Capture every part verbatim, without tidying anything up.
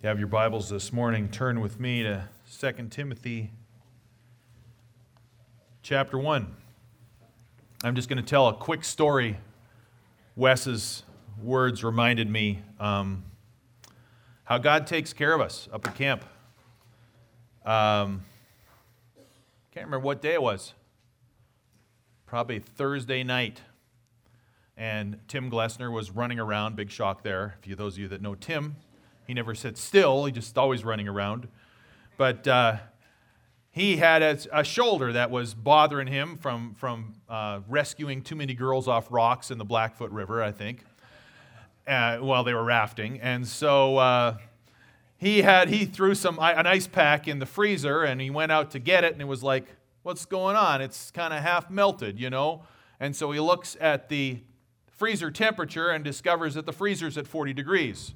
You have your Bibles this morning, turn with me to Second Timothy chapter one. I'm just going to tell a quick story. Wes's words reminded me um, how God takes care of us up at camp. Um, can't remember what day it was. Probably Thursday night. And Tim Glessner was running around, big shock there. For those of you that know Tim, he never sits still, he just always running around. But uh, he had a, a shoulder that was bothering him from, from uh, rescuing too many girls off rocks in the Blackfoot River, I think, uh, while they were rafting. And so uh, he had he threw some an ice pack in the freezer, and he went out to get it, and it was like, what's going on? It's kind of half melted, you know? And so he looks at the freezer temperature and discovers that the freezer's at forty degrees.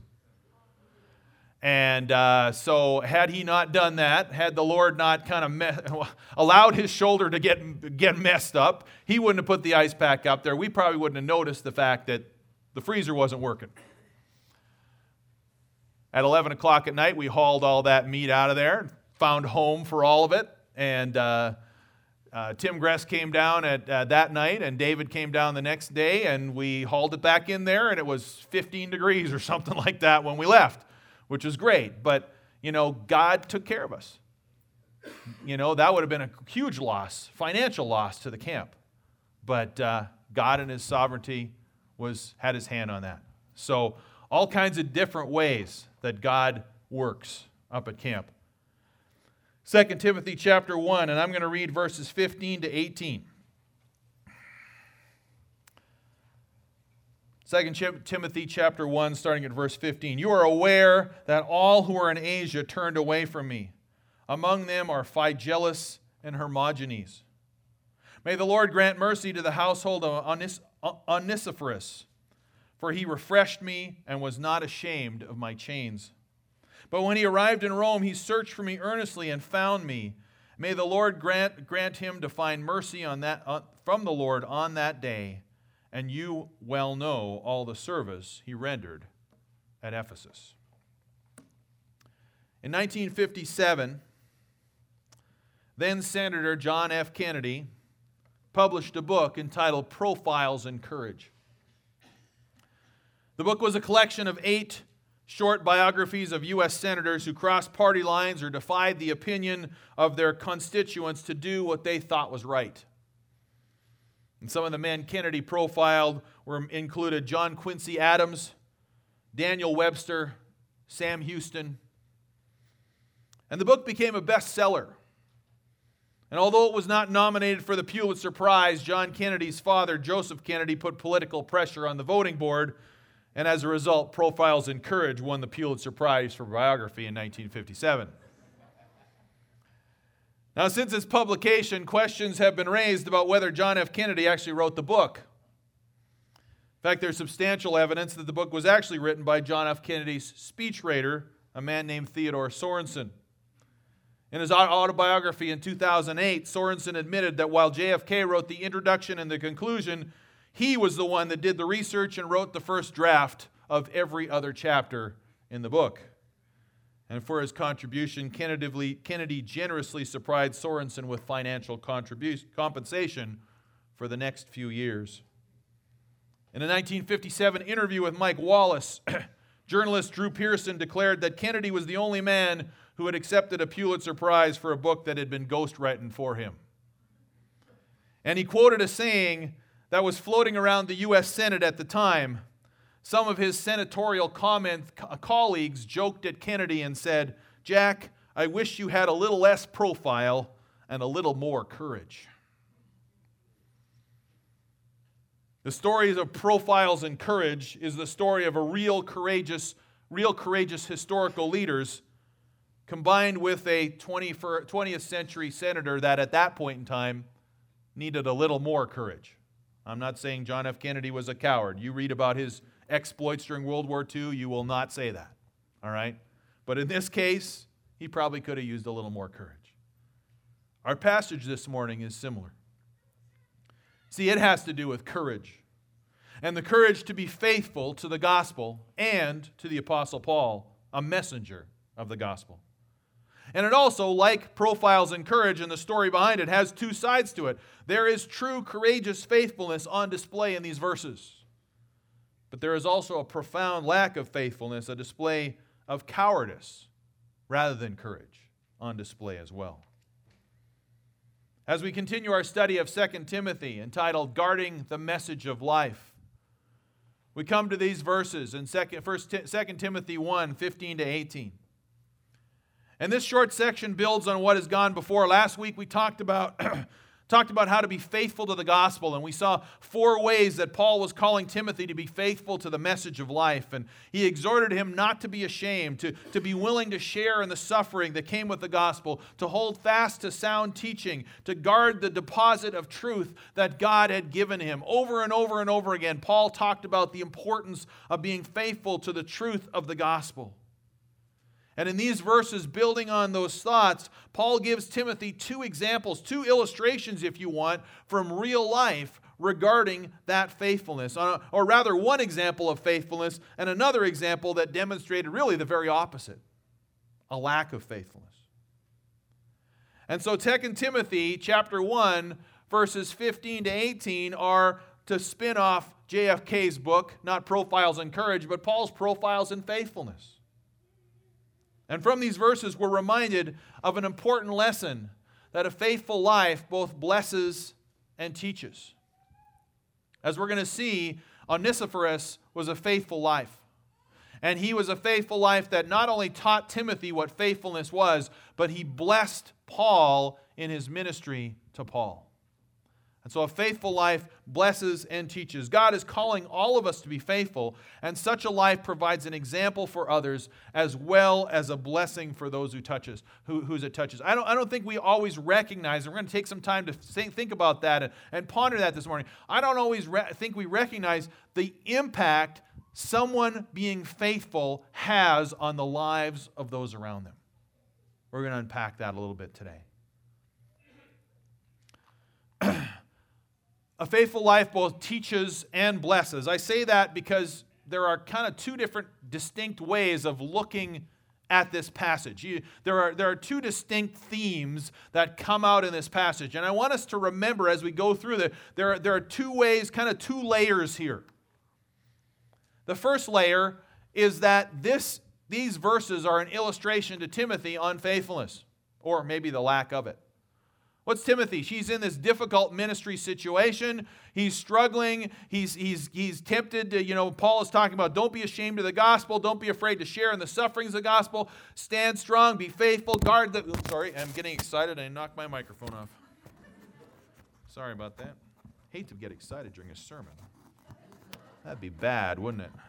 And uh, so had he not done that, had the Lord not kind of me- allowed his shoulder to get, get messed up, he wouldn't have put the ice pack up there. We probably wouldn't have noticed the fact that the freezer wasn't working. At eleven o'clock at night, we hauled all that meat out of there, found home for all of it, and uh, uh, Tim Gress came down at uh, that night, and David came down the next day, and we hauled it back in there, and it was fifteen degrees or something like that when we left, which was great. But, you know, God took care of us. You know, that would have been a huge loss, financial loss to the camp. But uh, God in his sovereignty was had his hand on that. So all kinds of different ways that God works up at camp. Second Timothy chapter one, and I'm going to read verses fifteen to eighteen. Second Timothy chapter one, starting at verse fifteen. You are aware that all who are in Asia turned away from me. Among them are Phygellus and Hermogenes. May the Lord grant mercy to the household of Onis- Onesiphorus, for he refreshed me and was not ashamed of my chains. But when he arrived in Rome, he searched for me earnestly and found me. May the Lord grant, grant him to find mercy on that, uh, from the Lord on that day. And you well know all the service he rendered at Ephesus. In nineteen fifty-seven, then Senator John F. Kennedy published a book entitled Profiles in Courage. The book was a collection of eight short biographies of U S senators who crossed party lines or defied the opinion of their constituents to do what they thought was right. And some of the men Kennedy profiled were included John Quincy Adams, Daniel Webster, Sam Houston. And the book became a bestseller. And although it was not nominated for the Pulitzer Prize, John Kennedy's father, Joseph Kennedy, put political pressure on the voting board, and as a result, Profiles in Courage won the Pulitzer Prize for biography in nineteen fifty-seven. Now, since its publication, questions have been raised about whether John F. Kennedy actually wrote the book. In fact, there's substantial evidence that the book was actually written by John F. Kennedy's speechwriter, a man named Theodore Sorensen. In his autobiography in two thousand eight, Sorensen admitted that while J F K wrote the introduction and the conclusion, he was the one that did the research and wrote the first draft of every other chapter in the book. And for his contribution, Kennedy, Kennedy generously supplied Sorensen with financial contribution, compensation for the next few years. In a nineteen fifty-seven interview with Mike Wallace, journalist Drew Pearson declared that Kennedy was the only man who had accepted a Pulitzer Prize for a book that had been ghostwritten for him. And he quoted a saying that was floating around the U S Senate at the time. Some of his senatorial comment colleagues joked at Kennedy and said, "Jack, I wish you had a little less profile and a little more courage." The story of Profiles in Courage is the story of a real courageous, real courageous historical leaders combined with a twentieth century senator that at that point in time needed a little more courage. I'm not saying John F. Kennedy was a coward. You read about his exploits during World War Two, you will not say that, all right? But in this case, he probably could have used a little more courage. Our passage this morning is similar. See, it has to do with courage, and the courage to be faithful to the gospel and to the Apostle Paul, a messenger of the gospel. And it also, like Profiles in Courage and the story behind it, has two sides to it. There is true courageous faithfulness on display in these verses. But there is also a profound lack of faithfulness, a display of cowardice rather than courage on display as well. As we continue our study of Second Timothy, entitled Guarding the Message of Life, we come to these verses in Second Timothy one, fifteen to eighteen. And this short section builds on what has gone before. Last week we talked about, talked about how to be faithful to the gospel, and we saw four ways that Paul was calling Timothy to be faithful to the message of life. And he exhorted him not to be ashamed, to, to be willing to share in the suffering that came with the gospel, to hold fast to sound teaching, to guard the deposit of truth that God had given him. Over and over and over again, Paul talked about the importance of being faithful to the truth of the gospel. And in these verses, building on those thoughts, Paul gives Timothy two examples, two illustrations, if you want, from real life regarding that faithfulness. Or rather, one example of faithfulness and another example that demonstrated really the very opposite, a lack of faithfulness. And so Second Timothy chapter one, verses fifteen to eighteen are to spin off J F K's book, not Profiles in Courage, but Paul's Profiles in Faithfulness. And from these verses, we're reminded of an important lesson that a faithful life both blesses and teaches. As we're going to see, Onesiphorus was a faithful life. And he was a faithful life that not only taught Timothy what faithfulness was, but he blessed Paul in his ministry to Paul. And so a faithful life blesses and teaches. God is calling all of us to be faithful, and such a life provides an example for others as well as a blessing for those who touches, who, whose it touches. I don't, I don't think we always recognize, and we're going to take some time to think, think about that and, and ponder that this morning. I don't always re- think we recognize the impact someone being faithful has on the lives of those around them. We're going to unpack that a little bit today. A faithful life both teaches and blesses. I say that because there are kind of two different distinct ways of looking at this passage. You, there are, there are two distinct themes that come out in this passage. And I want us to remember as we go through that there are, there are two ways, kind of two layers here. The first layer is that this, these verses are an illustration to Timothy on faithfulness, or maybe the lack of it. What's Timothy? She's in this difficult ministry situation. He's struggling. He's, he's, he's tempted to, you know, Paul is talking about don't be ashamed of the gospel. Don't be afraid to share in the sufferings of the gospel. Stand strong. Be faithful. Guard the... Oops, sorry, I'm getting excited. I knocked my microphone off. Sorry about that. Hate to get excited during a sermon. That'd be bad, wouldn't it?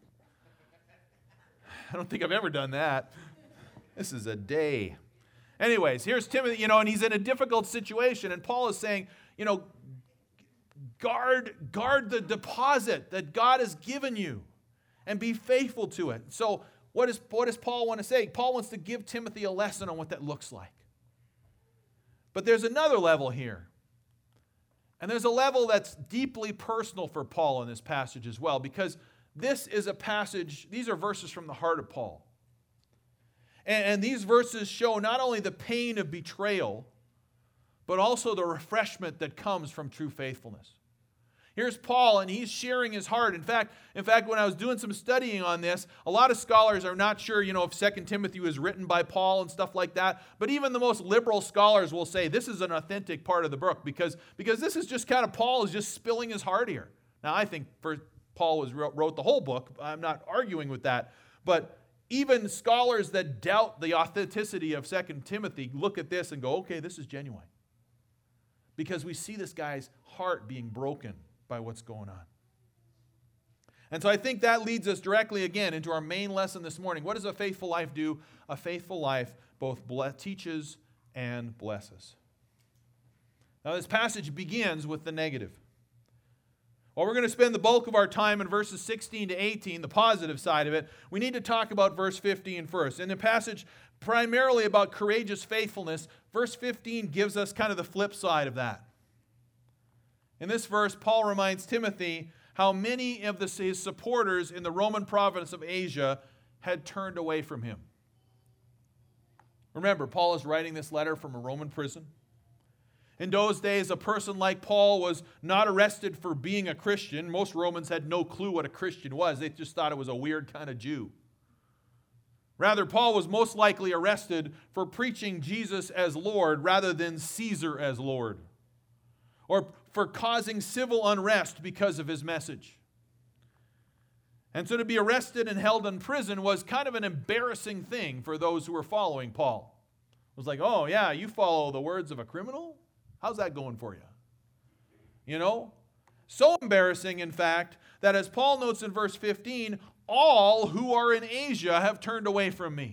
I don't think I've ever done that. This is a day. Anyways, here's Timothy, you know, and he's in a difficult situation, and Paul is saying, you know, guard, guard the deposit that God has given you and be faithful to it. So what, is, what does Paul want to say? Paul wants to give Timothy a lesson on what that looks like. But there's another level here. And there's a level that's deeply personal for Paul in this passage as well, because this is a passage, these are verses from the heart of Paul. And these verses show not only the pain of betrayal, but also the refreshment that comes from true faithfulness. Here's Paul, and he's sharing his heart. In fact, in fact, when I was doing some studying on this, a lot of scholars are not sure, you know, if Second Timothy was written by Paul and stuff like that. But even the most liberal scholars will say this is an authentic part of the book because, because this is just kind of Paul is just spilling his heart here. Now, I think for Paul was wrote, wrote the whole book. I'm not arguing with that, but even scholars that doubt the authenticity of Second Timothy look at this and go, okay, this is genuine. Because we see this guy's heart being broken by what's going on. And so I think that leads us directly again into our main lesson this morning. What does a faithful life do? A faithful life both ble- teaches and blesses. Now this passage begins with the negative. Well, we're going to spend the bulk of our time in verses sixteen to eighteen, the positive side of it. We need to talk about verse fifteen first. In the passage primarily about courageous faithfulness, verse fifteen gives us kind of the flip side of that. In this verse, Paul reminds Timothy how many of the, his supporters in the Roman province of Asia had turned away from him. Remember, Paul is writing this letter from a Roman prison. In those days, a person like Paul was not arrested for being a Christian. Most Romans had no clue what a Christian was. They just thought it was a weird kind of Jew. Rather, Paul was most likely arrested for preaching Jesus as Lord rather than Caesar as Lord, or for causing civil unrest because of his message. And so to be arrested and held in prison was kind of an embarrassing thing for those who were following Paul. It was like, oh yeah, you follow the words of a criminal? How's that going for you? You know? So embarrassing, in fact, that as Paul notes in verse fifteen, all who are in Asia have turned away from me.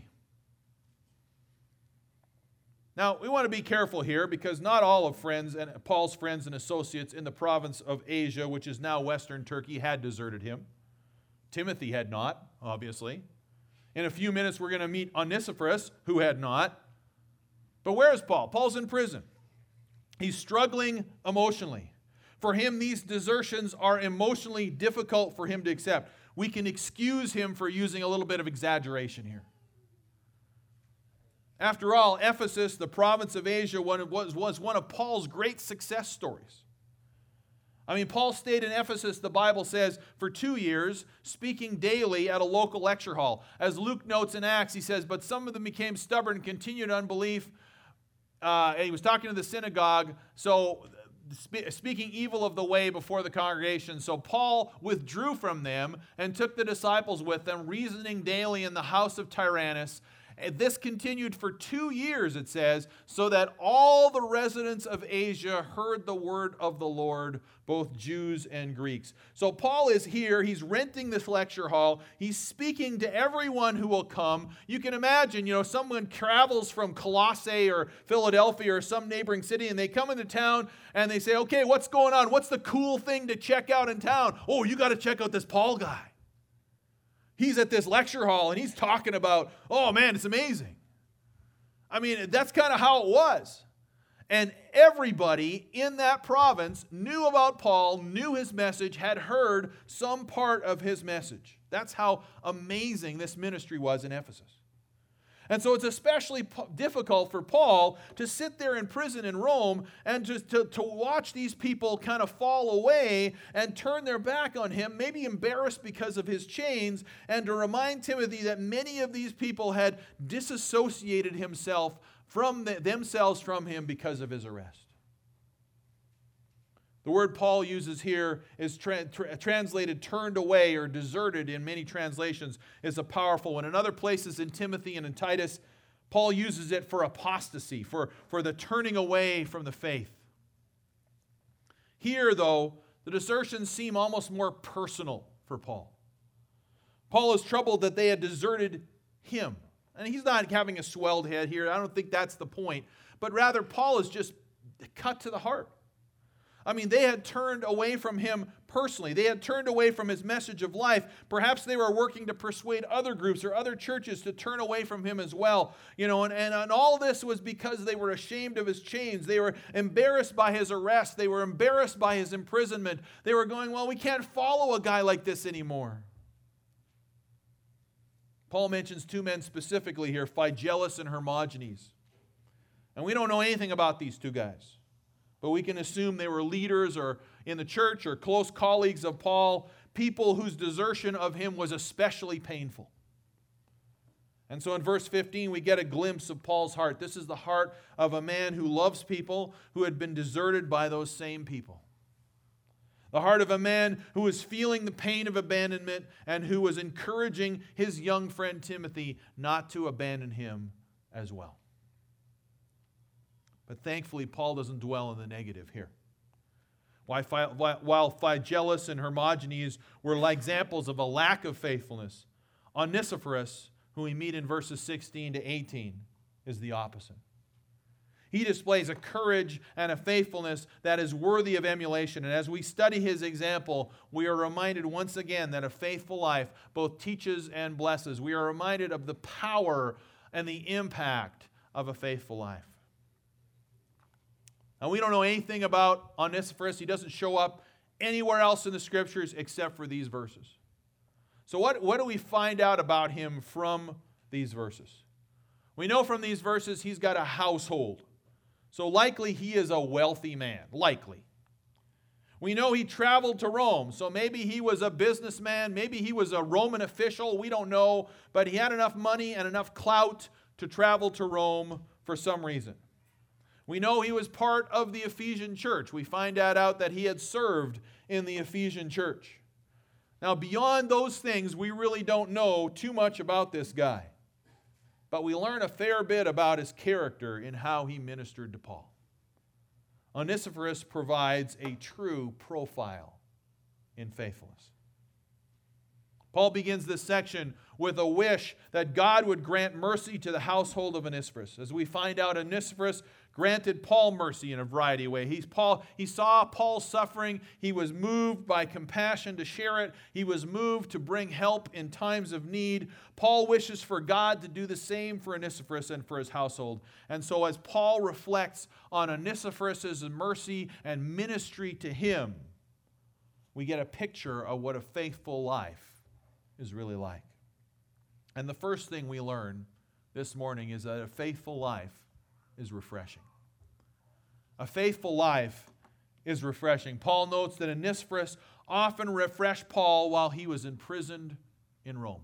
Now, we want to be careful here because not all of friends and Paul's friends and associates in the province of Asia, which is now Western Turkey, had deserted him. Timothy had not, obviously. In a few minutes, we're going to meet Onesiphorus, who had not. But where is Paul? Paul's in prison. He's struggling emotionally. For him, these desertions are emotionally difficult for him to accept. We can excuse him for using a little bit of exaggeration here. After all, Ephesus, the province of Asia, was, was one of Paul's great success stories. I mean, Paul stayed in Ephesus, the Bible says, for two years, speaking daily at a local lecture hall. As Luke notes in Acts, he says, but some of them became stubborn and continued unbelief. Uh, and he was talking to the synagogue, so spe- speaking evil of the way before the congregation. So Paul withdrew from them and took the disciples with them, reasoning daily in the house of Tyrannus. And this continued for two years, it says, so that all the residents of Asia heard the word of the Lord, both Jews and Greeks. So Paul is here. He's renting this lecture hall. He's speaking to everyone who will come. You can imagine, you know, someone travels from Colossae or Philadelphia or some neighboring city, and they come into town and they say, okay, what's going on? What's the cool thing to check out in town? Oh, you got to check out this Paul guy. He's at this lecture hall and he's talking about, oh man, it's amazing. I mean, that's kind of how it was. And everybody in that province knew about Paul, knew his message, had heard some part of his message. That's how amazing this ministry was in Ephesus. And so it's especially difficult for Paul to sit there in prison in Rome and just to, to watch these people kind of fall away and turn their back on him, maybe embarrassed because of his chains, and to remind Timothy that many of these people had disassociated himself from the, themselves from him because of his arrest. The word Paul uses here is tra- tra- translated turned away or deserted in many translations is a powerful one. In other places in Timothy and in Titus, Paul uses it for apostasy, for, for the turning away from the faith. Here, though, the desertions seem almost more personal for Paul. Paul is troubled that they had deserted him. And he's not having a swelled head here. I don't think that's the point. But rather, Paul is just cut to the heart. I mean, they had turned away from him personally. They had turned away from his message of life. Perhaps they were working to persuade other groups or other churches to turn away from him as well. You know, and, and, and all this was because they were ashamed of his chains. They were embarrassed by his arrest. They were embarrassed by his imprisonment. They were going, well, we can't follow a guy like this anymore. Paul mentions two men specifically here, Phygelus and Hermogenes. And we don't know anything about these two guys. But we can assume they were leaders or in the church or close colleagues of Paul, people whose desertion of him was especially painful. And so in verse fifteen, we get a glimpse of Paul's heart. This is the heart of a man who loves people who had been deserted by those same people. The heart of a man who was feeling the pain of abandonment and who was encouraging his young friend Timothy not to abandon him as well. But thankfully, Paul doesn't dwell on the negative here. While Phygelus and Hermogenes were like examples of a lack of faithfulness, Onesiphorus, who we meet in verses sixteen to eighteen, is the opposite. He displays a courage and a faithfulness that is worthy of emulation. And as we study his example, we are reminded once again that a faithful life both teaches and blesses. We are reminded of the power and the impact of a faithful life. Now, we don't know anything about Onesiphorus. He doesn't show up anywhere else in the Scriptures except for these verses. So what, what do we find out about him from these verses? We know from these verses he's got a household. So likely he is a wealthy man. Likely. We know he traveled to Rome. So maybe he was a businessman. Maybe he was a Roman official. We don't know. But he had enough money and enough clout to travel to Rome for some reason. We know he was part of the Ephesian church. We find that out that he had served in the Ephesian church. Now, beyond those things, we really don't know too much about this guy. But we learn a fair bit about his character in how he ministered to Paul. Onesiphorus provides a true profile in faithfulness. Paul begins this section with a wish that God would grant mercy to the household of Onesiphorus. As we find out, Onesiphorus granted Paul mercy in a variety of ways. He's Paul, he saw Paul's suffering. He was moved by compassion to share it. He was moved to bring help in times of need. Paul wishes for God to do the same for Onesiphorus and for his household. And so as Paul reflects on Onesiphorus' mercy and ministry to him, we get a picture of what a faithful life is really like. And the first thing we learn this morning is that a faithful life is refreshing. A faithful life is refreshing. Paul notes that Onesiphorus often refreshed Paul while he was imprisoned in Rome.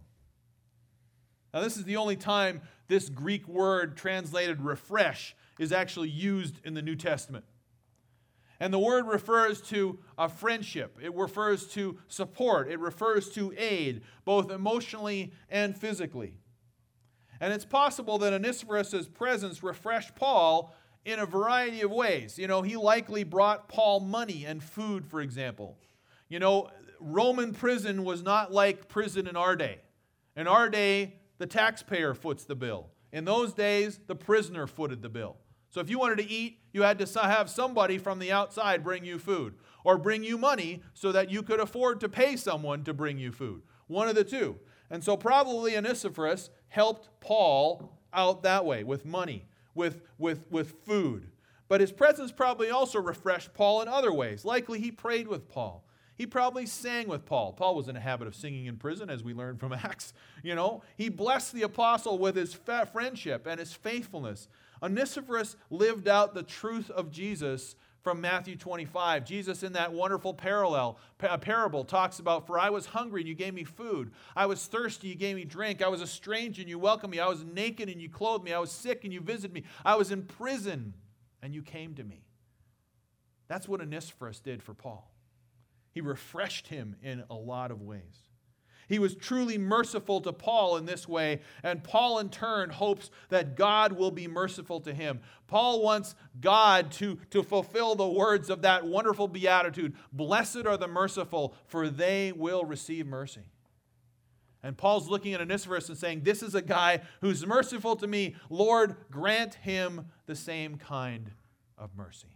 Now, this is the only time this Greek word translated refresh is actually used in the New Testament. And the word refers to a friendship. It refers to support. It refers to aid, both emotionally and physically. And it's possible that Onesiphorus' presence refreshed Paul in a variety of ways. You know, he likely brought Paul money and food, for example. You know, Roman prison was not like prison in our day. In our day, the taxpayer foots the bill. In those days, the prisoner footed the bill. So if you wanted to eat, you had to have somebody from the outside bring you food, or bring you money so that you could afford to pay someone to bring you food. One of the two. And so probably Onesiphorus helped Paul out that way, with money, with, with, with food. But his presence probably also refreshed Paul in other ways. Likely he prayed with Paul. He probably sang with Paul. Paul was in a habit of singing in prison, as we learned from Acts. You know, he blessed the apostle with his fa- friendship and his faithfulness. Onesiphorus lived out the truth of Jesus from Matthew twenty-five. Jesus, in that wonderful parallel, pa- parable talks about, "For I was hungry and you gave me food. I was thirsty, you gave me drink. I was a stranger and you welcomed me. I was naked and you clothed me. I was sick and you visited me. I was in prison and you came to me." That's what Onesiphorus did for Paul. He refreshed him in a lot of ways. He was truly merciful to Paul in this way, and Paul in turn hopes that God will be merciful to him. Paul wants God to, to fulfill the words of that wonderful beatitude, "Blessed are the merciful, for they will receive mercy." And Paul's looking at Onesiphorus and saying, this is a guy who's merciful to me. Lord, grant him the same kind of mercy.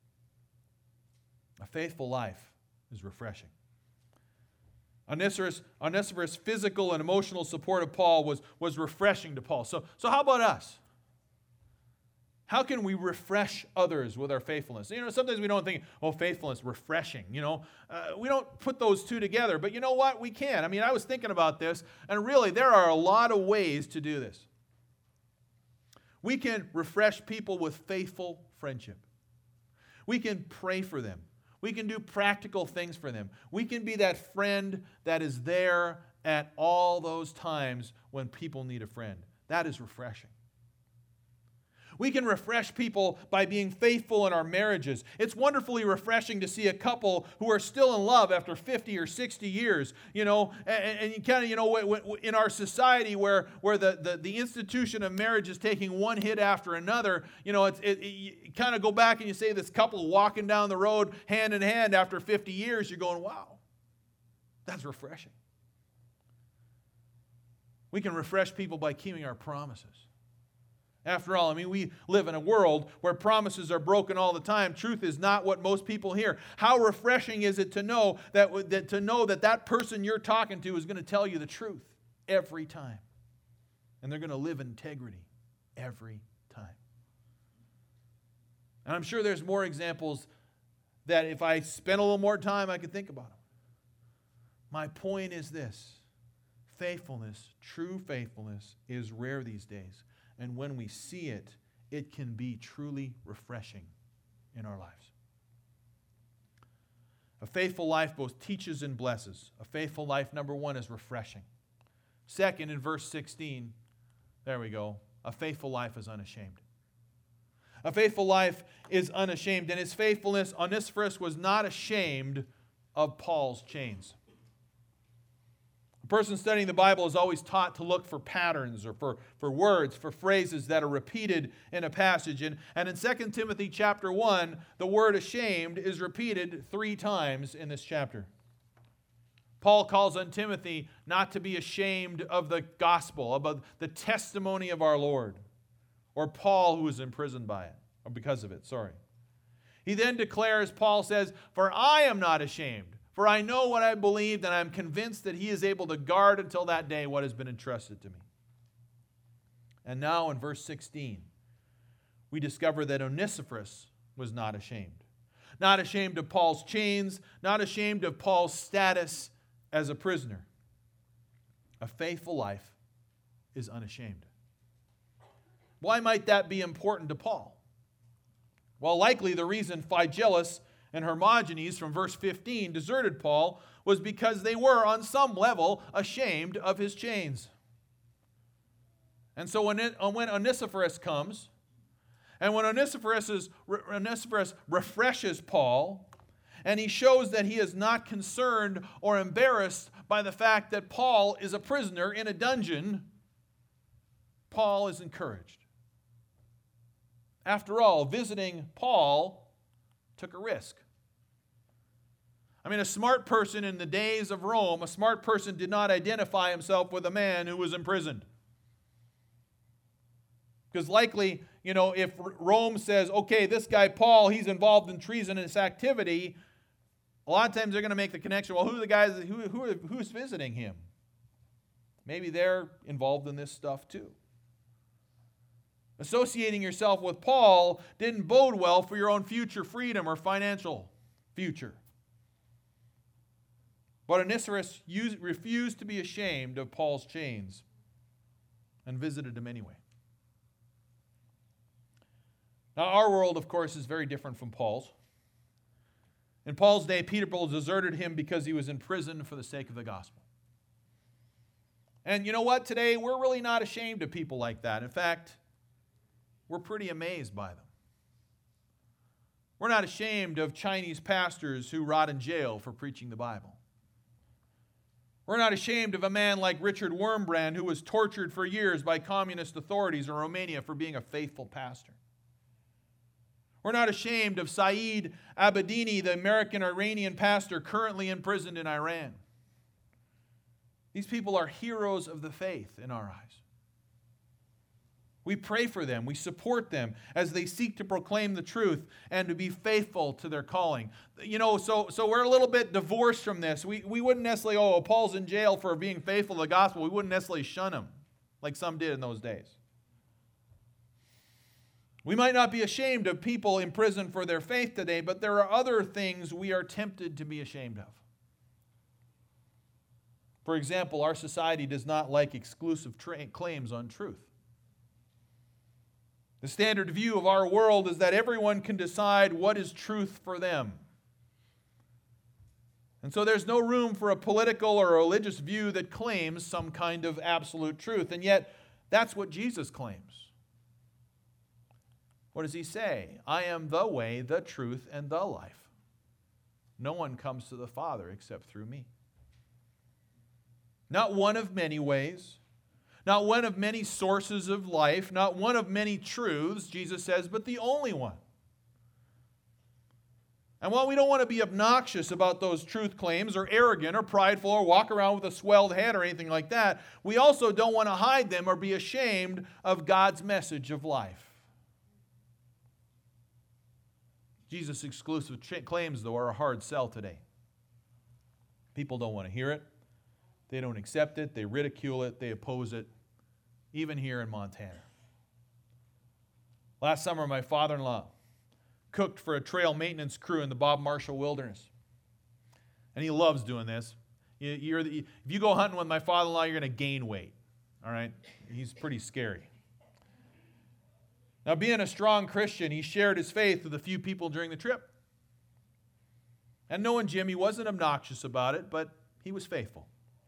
A faithful life is refreshing. Onesiphorus, Onesiphorus' physical and emotional support of Paul was, was refreshing to Paul. So, so how about us? How can we refresh others with our faithfulness? You know, sometimes we don't think, oh, faithfulness, refreshing. You know, uh, we don't put those two together. But you know what? We can. I mean, I was thinking about this, and really, there are a lot of ways to do this. We can refresh people with faithful friendship. We can pray for them. We can do practical things for them. We can be that friend that is there at all those times when people need a friend. That is refreshing. We can refresh people by being faithful in our marriages. It's wonderfully refreshing to see a couple who are still in love after fifty or sixty years, you know, and, and you kind of, you know, in our society where, where the, the, the institution of marriage is taking one hit after another, you know, it's, it, it, you kind of go back and you say this couple walking down the road hand in hand after fifty years, you're going, wow, that's refreshing. We can refresh people by keeping our promises. After all, I mean, we live in a world where promises are broken all the time. Truth is not what most people hear. How refreshing is it to know that, that to know that that person you're talking to is going to tell you the truth every time, and they're going to live in integrity every time. And I'm sure there's more examples that if I spent a little more time, I could think about them. My point is this: faithfulness, true faithfulness, is rare these days. And when we see it, it can be truly refreshing in our lives. A faithful life both teaches and blesses. A faithful life, number one, is refreshing. Second, in verse sixteen, there we go, a faithful life is unashamed. A faithful life is unashamed, and his faithfulness, Onesiphorus was not ashamed of Paul's chains. A person studying the Bible is always taught to look for patterns or for, for words, for phrases that are repeated in a passage. And, and in Second Timothy chapter one, the word ashamed is repeated three times in this chapter. Paul calls on Timothy not to be ashamed of the gospel, about the testimony of our Lord, or Paul who was imprisoned by it, or because of it, sorry. He then declares, Paul says, "For I am not ashamed, for I know what I believed, and I am convinced that he is able to guard until that day what has been entrusted to me." And now in verse sixteen, we discover that Onesiphorus was not ashamed. Not ashamed of Paul's chains, not ashamed of Paul's status as a prisoner. A faithful life is unashamed. Why might that be important to Paul? Well, likely the reason Phygelus and Hermogenes from verse fifteen deserted Paul was because they were, on some level, ashamed of his chains. And so when, it, when Onesiphorus comes, and when Onesiphorus, is, Onesiphorus refreshes Paul, and he shows that he is not concerned or embarrassed by the fact that Paul is a prisoner in a dungeon, Paul is encouraged. After all, visiting Paul took a risk. I mean, a smart person in the days of Rome, a smart person did not identify himself with a man who was imprisoned. Because likely, you know, if Rome says, okay, this guy Paul, he's involved in treasonous activity, a lot of times they're going to make the connection, well, who are the guys, who, who, who's visiting him? Maybe they're involved in this stuff too. Associating yourself with Paul didn't bode well for your own future freedom or financial future. But Onesiphorus refused to be ashamed of Paul's chains and visited him anyway. Now, our world, of course, is very different from Paul's. In Paul's day, people deserted him because he was in prison for the sake of the gospel. And you know what? Today, we're really not ashamed of people like that. In fact, we're pretty amazed by them. We're not ashamed of Chinese pastors who rot in jail for preaching the Bible. We're not ashamed of a man like Richard Wurmbrand, who was tortured for years by communist authorities in Romania for being a faithful pastor. We're not ashamed of Saeed Abedini, the American-Iranian pastor currently imprisoned in Iran. These people are heroes of the faith in our eyes. We pray for them. We support them as they seek to proclaim the truth and to be faithful to their calling. You know, so, so we're a little bit divorced from this. We, we wouldn't necessarily, oh, Paul's in jail for being faithful to the gospel. We wouldn't necessarily shun him like some did in those days. We might not be ashamed of people in prison for their faith today, but there are other things we are tempted to be ashamed of. For example, our society does not like exclusive tra- claims on truth. The standard view of our world is that everyone can decide what is truth for them. And so there's no room for a political or a religious view that claims some kind of absolute truth. And yet, that's what Jesus claims. What does he say? I am the way, the truth, and the life. No one comes to the Father except through me. Not one of many ways. Not one of many sources of life, not one of many truths, Jesus says, but the only one. And while we don't want to be obnoxious about those truth claims or arrogant or prideful or walk around with a swelled head or anything like that, we also don't want to hide them or be ashamed of God's message of life. Jesus' exclusive claims, though, are a hard sell today. People don't want to hear it. They don't accept it. They ridicule it. They oppose it, even here in Montana. Last summer, my father-in-law cooked for a trail maintenance crew in the Bob Marshall Wilderness. And he loves doing this. You're the, if you go hunting with my father-in-law, you're going to gain weight. All right? He's pretty scary. Now, being a strong Christian, he shared his faith with a few people during the trip. And knowing Jim, he wasn't obnoxious about it, but he was faithful.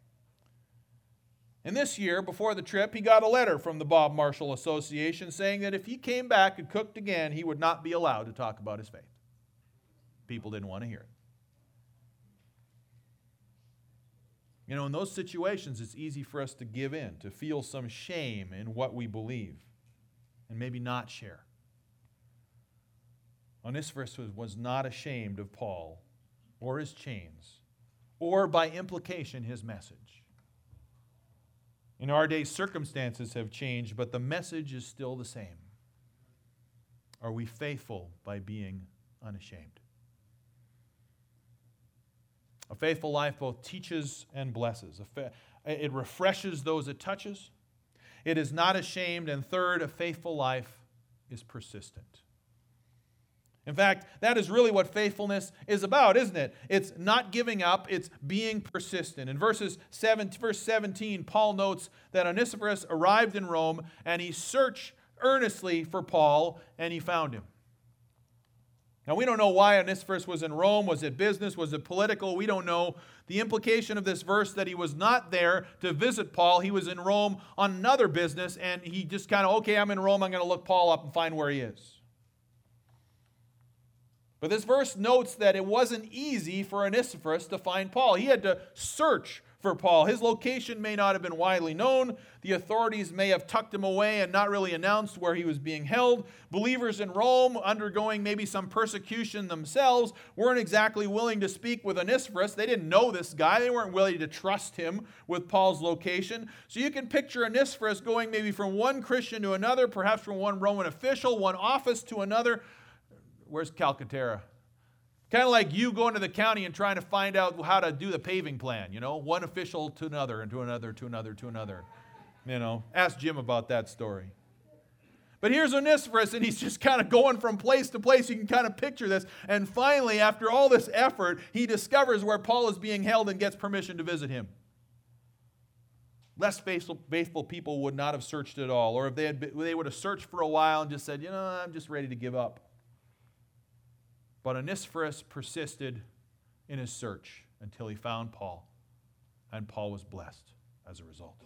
And this year, before the trip, he got a letter from the Bob Marshall Association saying that if he came back and cooked again, he would not be allowed to talk about his faith. People didn't want to hear it. You know, in those situations, it's easy for us to give in, to feel some shame in what we believe, and maybe not share. Onesiphorus was, was not ashamed of Paul or his chains, or by implication, his message. In our days, circumstances have changed, but the message is still the same. Are we faithful by being unashamed? A faithful life both teaches and blesses. It refreshes those it touches. It is not ashamed. And third, a faithful life is persistent. In fact, that is really what faithfulness is about, isn't it? It's not giving up, it's being persistent. In verses seven, verse seventeen, Paul notes that Onesiphorus arrived in Rome and he searched earnestly for Paul and he found him. Now, we don't know why Onesiphorus was in Rome. Was it business? Was it political? We don't know. The implication of this verse that he was not there to visit Paul. He was in Rome on another business and he just kind of, okay, I'm in Rome, I'm going to look Paul up and find where he is. But this verse notes that it wasn't easy for Onesiphorus to find Paul. He had to search for Paul. His location may not have been widely known. The authorities may have tucked him away and not really announced where he was being held. Believers in Rome, undergoing maybe some persecution themselves, weren't exactly willing to speak with Onesiphorus. They didn't know this guy. They weren't willing to trust him with Paul's location. So you can picture Onesiphorus going maybe from one Christian to another, perhaps from one Roman official, one office to another. Where's Calcaterra? Kind of like you going to the county and trying to find out how to do the paving plan, you know, one official to another and to another, to another, to another. You know, ask Jim about that story. But here's Onesiphorus, and he's just kind of going from place to place. You can kind of picture this. And finally, after all this effort, he discovers where Paul is being held and gets permission to visit him. Less faithful, faithful people would not have searched at all, or if they had been, they would have searched for a while and just said, you know, I'm just ready to give up. But Onesiphorus persisted in his search until he found Paul, and Paul was blessed as a result.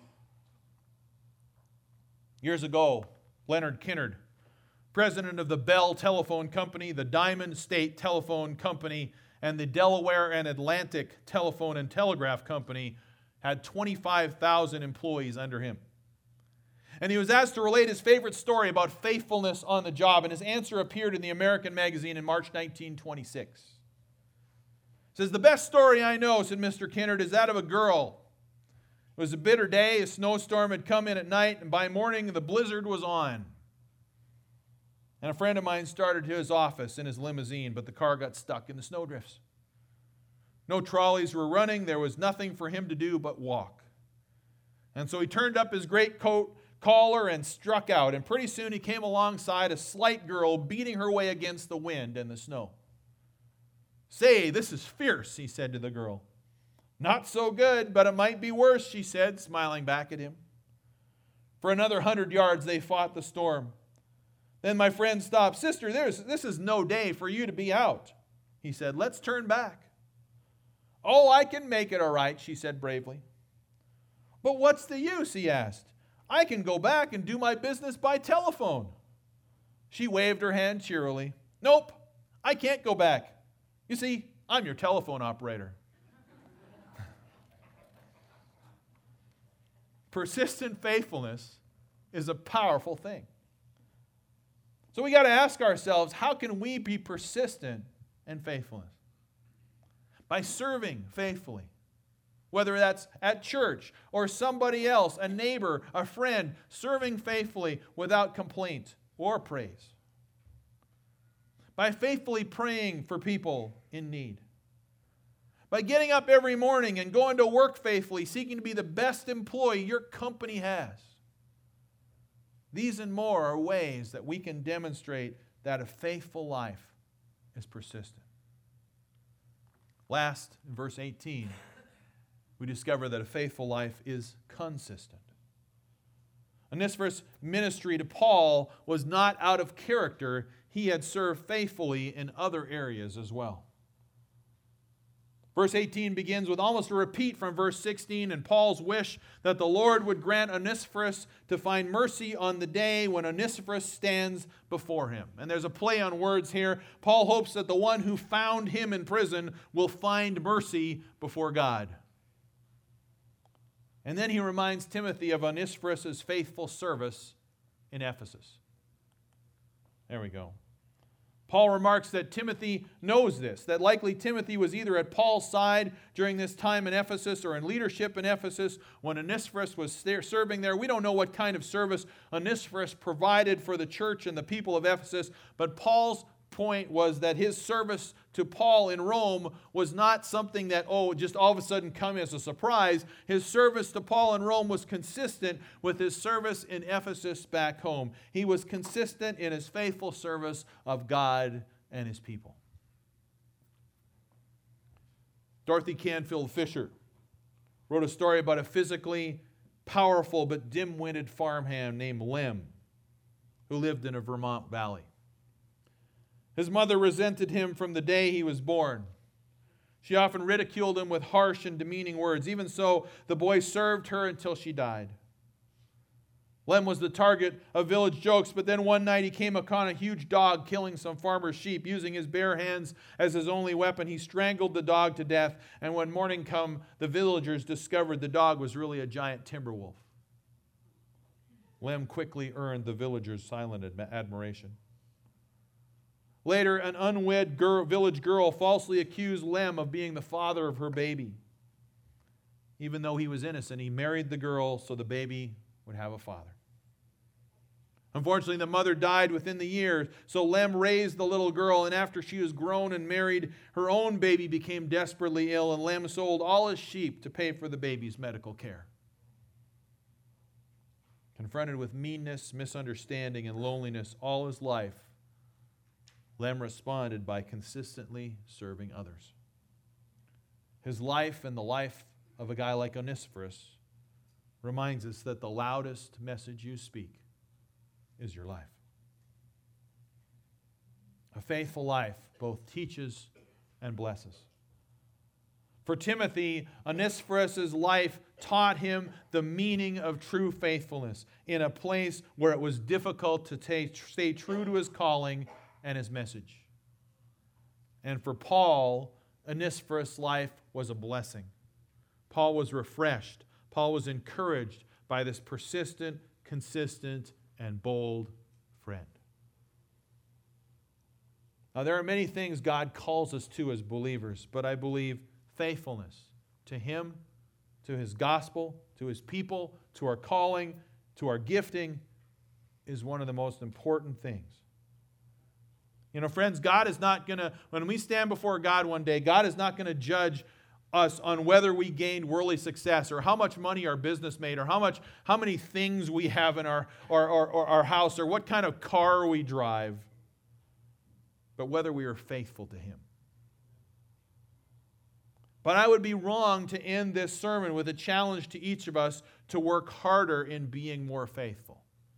Years ago, Leonard Kinnard, president of the Bell Telephone Company, the Diamond State Telephone Company, and the Delaware and Atlantic Telephone and Telegraph Company, had twenty-five thousand employees under him. And he was asked to relate his favorite story about faithfulness on the job, and his answer appeared in the American magazine in March nineteen twenty-six. It says, "The best story I know," said Mister Kinnard, "is that of a girl. It was a bitter day, a snowstorm had come in at night, and by morning the blizzard was on. And a friend of mine started to his office in his limousine, but the car got stuck in the snowdrifts. No trolleys were running, there was nothing for him to do but walk. And so he turned up his greatcoat collar and struck out, and pretty soon he came alongside a slight girl beating her way against the wind and the snow. 'Say, this is fierce,' he said to the girl. 'Not so good, but it might be worse,' she said, smiling back at him. For another hundred yards they fought the storm. Then my friend stopped. 'Sister, there's, this is no day for you to be out,' he said. 'Let's turn back.' 'Oh, I can make it all right,' she said bravely. 'But what's the use?' he asked. 'I can go back and do my business by telephone.' She waved her hand cheerily. 'Nope, I can't go back. You see, I'm your telephone operator.'" Persistent faithfulness is a powerful thing. So we got to ask ourselves, how can we be persistent in faithfulness? By serving faithfully. Whether that's at church or somebody else, a neighbor, a friend, serving faithfully without complaint or praise. By faithfully praying for people in need. By getting up every morning and going to work faithfully, seeking to be the best employee your company has. These and more are ways that we can demonstrate that a faithful life is persistent. Last, in verse eighteen, we discover that a faithful life is consistent. Onesiphorus' ministry to Paul was not out of character. He had served faithfully in other areas as well. Verse eighteen begins with almost a repeat from verse sixteen and Paul's wish that the Lord would grant Onesiphorus to find mercy on the day when Onesiphorus stands before him. And there's a play on words here. Paul hopes that the one who found him in prison will find mercy before God. And then he reminds Timothy of Onesiphorus' faithful service in Ephesus. There we go. Paul remarks that Timothy knows this, that likely Timothy was either at Paul's side during this time in Ephesus or in leadership in Ephesus when Onesiphorus was there serving there. We don't know what kind of service Onesiphorus provided for the church and the people of Ephesus, but Paul's point was that his service to Paul in Rome was not something that, oh, just all of a sudden come as a surprise. His service to Paul in Rome was consistent with his service in Ephesus back home. He was consistent in his faithful service of God and his people. Dorothy Canfield Fisher wrote a story about a physically powerful but dim-witted farmhand named Lem who lived in a Vermont valley. His mother resented him from the day he was born. She often ridiculed him with harsh and demeaning words. Even so, the boy served her until she died. Lem was the target of village jokes, but then one night he came upon a huge dog killing some farmer's sheep. Using his bare hands as his only weapon, he strangled the dog to death, and when morning came, the villagers discovered the dog was really a giant timber wolf. Lem quickly earned the villagers' silent admiration. Later, an unwed girl, village girl falsely accused Lem of being the father of her baby. Even though he was innocent, he married the girl so the baby would have a father. Unfortunately, the mother died within the year, so Lem raised the little girl, and after she was grown and married, her own baby became desperately ill, and Lem sold all his sheep to pay for the baby's medical care. Confronted with meanness, misunderstanding, and loneliness all his life, Lem responded by consistently serving others. His life and the life of a guy like Onesiphorus reminds us that the loudest message you speak is your life. A faithful life both teaches and blesses. For Timothy, Onesiphorus' life taught him the meaning of true faithfulness in a place where it was difficult to t- stay true to his calling and his message. And for Paul, Onesiphorus' life was a blessing. Paul was refreshed. Paul was encouraged by this persistent, consistent, and bold friend. Now, there are many things God calls us to as believers, but I believe faithfulness to Him, to His gospel, to His people, to our calling, to our gifting is one of the most important things. You know, friends, God is not going to, when we stand before God one day, God is not going to judge us on whether we gained worldly success or how much money our business made or how much, how many things we have in our, our, our, our house or what kind of car we drive, but whether we are faithful to Him. But I would be wrong to end this sermon with a challenge to each of us to work harder in being more faithful.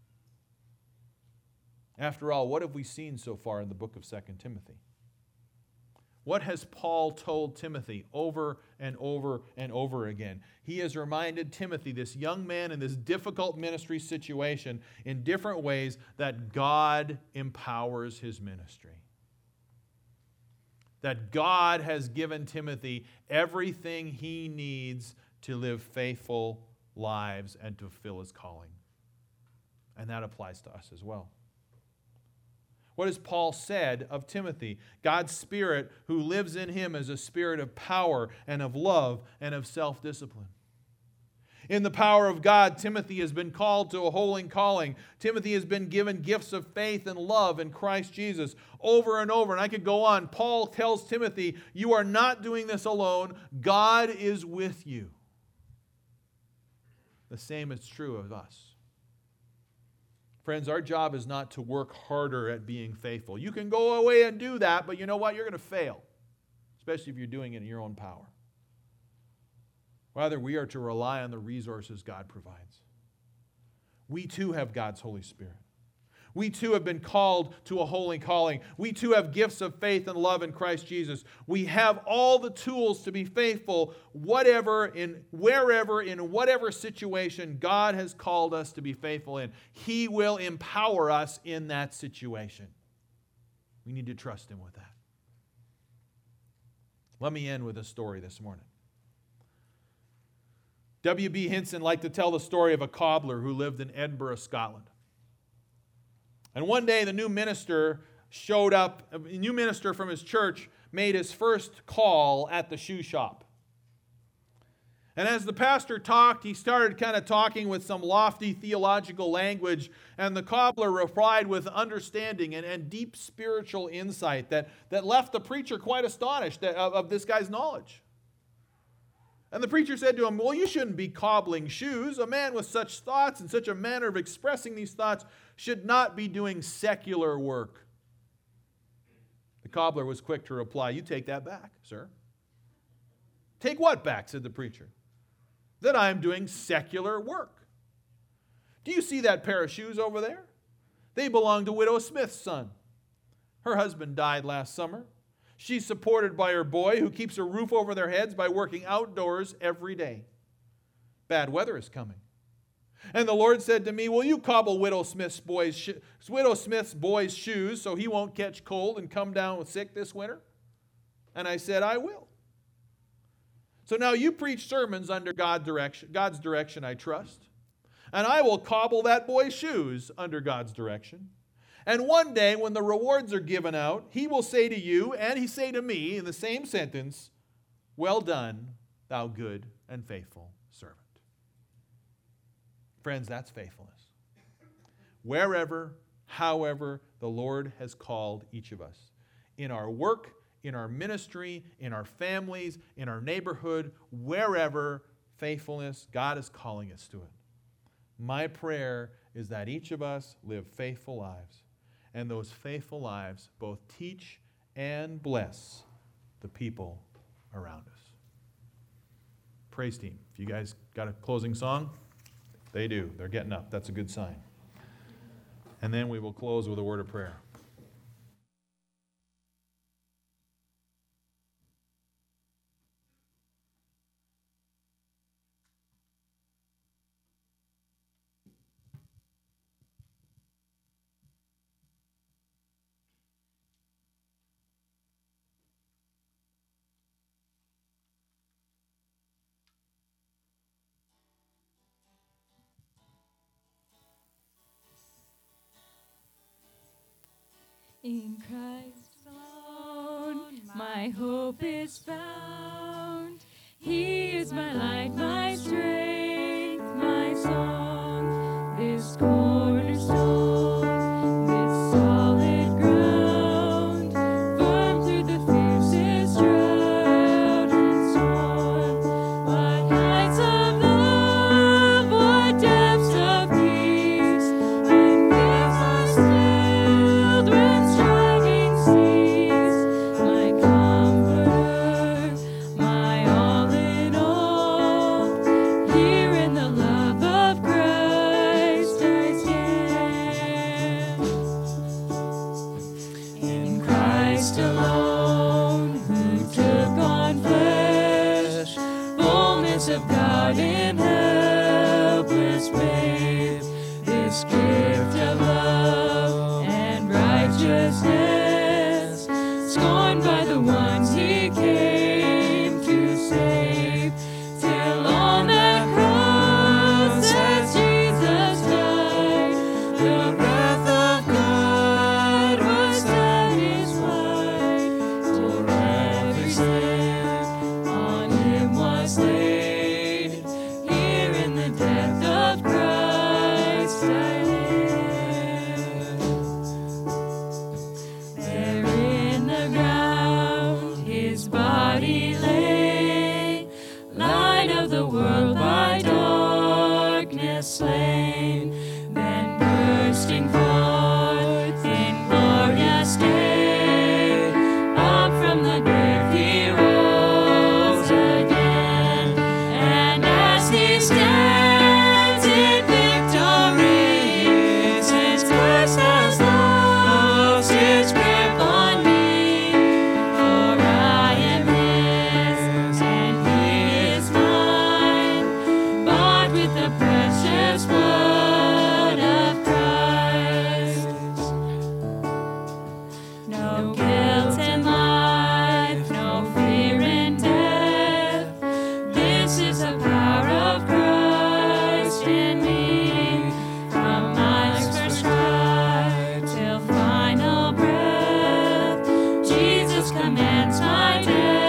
After all, what have we seen so far in the book of Second Timothy? What has Paul told Timothy over and over and over again? He has reminded Timothy, this young man in this difficult ministry situation, in different ways that God empowers his ministry. That God has given Timothy everything he needs to live faithful lives and to fulfill his calling. And that applies to us as well. What has Paul said of Timothy? God's Spirit who lives in him is a spirit of power and of love and of self-discipline. In the power of God, Timothy has been called to a holy calling. Timothy has been given gifts of faith and love in Christ Jesus over and over. And I could go on. Paul tells Timothy, you are not doing this alone. God is with you. The same is true of us. Friends, our job is not to work harder at being faithful. You can go away and do that, but you know what? You're going to fail, especially if you're doing it in your own power. Rather, we are to rely on the resources God provides. We too have God's Holy Spirit. We too have been called to a holy calling. We too have gifts of faith and love in Christ Jesus. We have all the tools to be faithful, whatever, in wherever, in whatever situation God has called us to be faithful in. He will empower us in that situation. We need to trust Him with that. Let me end with a story this morning. W B Hinson liked to tell the story of a cobbler who lived in Edinburgh, Scotland. And one day the new minister showed up, a new minister from his church made his first call at the shoe shop. And as the pastor talked, he started kind of talking with some lofty theological language, and the cobbler replied with understanding and, and deep spiritual insight that, that left the preacher quite astonished of, of this guy's knowledge. And the preacher said to him, well, you shouldn't be cobbling shoes. A man with such thoughts and such a manner of expressing these thoughts should not be doing secular work. The cobbler was quick to reply, you take that back, sir. Take what back, said the preacher. That I am doing secular work. Do you see that pair of shoes over there? They belong to Widow Smith's son. Her husband died last summer. She's supported by her boy, who keeps a roof over their heads by working outdoors every day. Bad weather is coming. And the Lord said to me, will you cobble Widow Smith's boy's, sh- Widow Smith's boy's shoes so he won't catch cold and come down with sick this winter? And I said, I will. So now you preach sermons under God direction, God's direction, I trust. And I will cobble that boy's shoes under God's direction. And one day when the rewards are given out, he will say to you, and he say to me in the same sentence, well done, thou good and faithful servant. Friends, that's faithfulness. Wherever, however, the Lord has called each of us. In our work, in our ministry, in our families, in our neighborhood, wherever faithfulness, God is calling us to it. My prayer is that each of us live faithful lives. And those faithful lives both teach and bless the people around us. Praise team, if you guys got a closing song, they do. They're getting up. That's a good sign. And then we will close with a word of prayer. In Christ alone, my hope is found. He is my light, my strength, my song. This cornerstone, this solid ground, firm through the fiercest drought and storm. What heights of love, what depths of peace, when fears are stilled, when striking seas, my comforter, my all in all. Here in the love of Christ I stand. In Christ alone, who took on flesh, fullness of God in helpless babe, this gift of love and righteousness, scorned by the ones he came to save, till on that cross as Jesus died, the wrath of God was satisfied, for every sin on him was laid. Here in the death of Christ I live. There in the ground his body lay, light of the world by darkness slain, then bursting forth in glorious day, up from the grave he rose again. And as he stands in victory, the power of Christ in me, from my life's first cry till final breath. Jesus commands my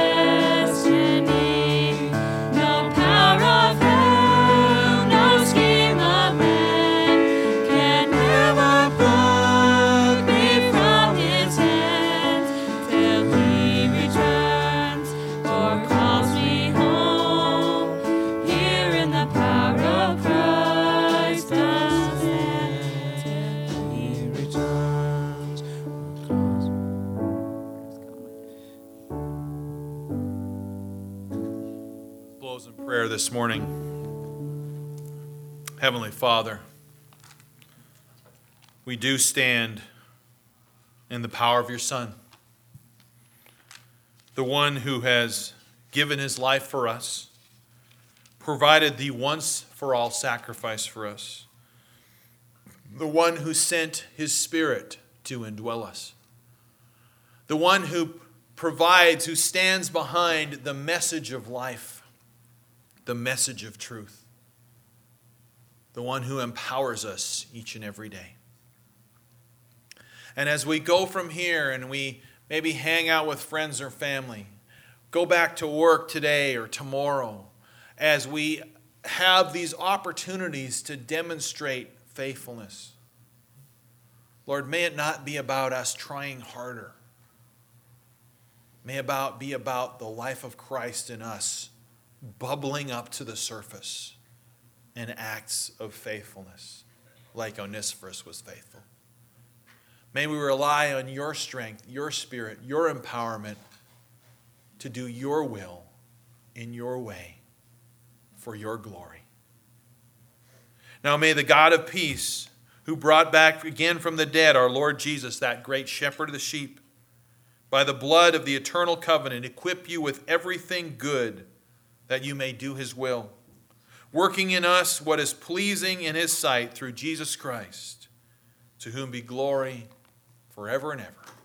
destiny. No power of hell, no scheme of man can ever pluck me from his hands till he returns or calls me home. Here in the power of Christ I stand till he returns or calls me. Close in prayer this morning. Heavenly Father, we do stand in the power of your Son, the one who has given his life for us, provided the once-for-all sacrifice for us, the one who sent his Spirit to indwell us, the one who provides, who stands behind the message of life, the message of truth, the one who empowers us each and every day. And as we go from here and we maybe hang out with friends or family, go back to work today or tomorrow, as we have these opportunities to demonstrate faithfulness, Lord, may it not be about us trying harder. May it about, be about the life of Christ in us bubbling up to the surface in acts of faithfulness, like Onesiphorus was faithful. May we rely on your strength, your Spirit, your empowerment to do your will in your way for your glory. Now may the God of peace, who brought back again from the dead our Lord Jesus, that great shepherd of the sheep, by the blood of the eternal covenant, equip you with everything good that you may do his will, working in us what is pleasing in his sight through Jesus Christ, to whom be glory forever and ever.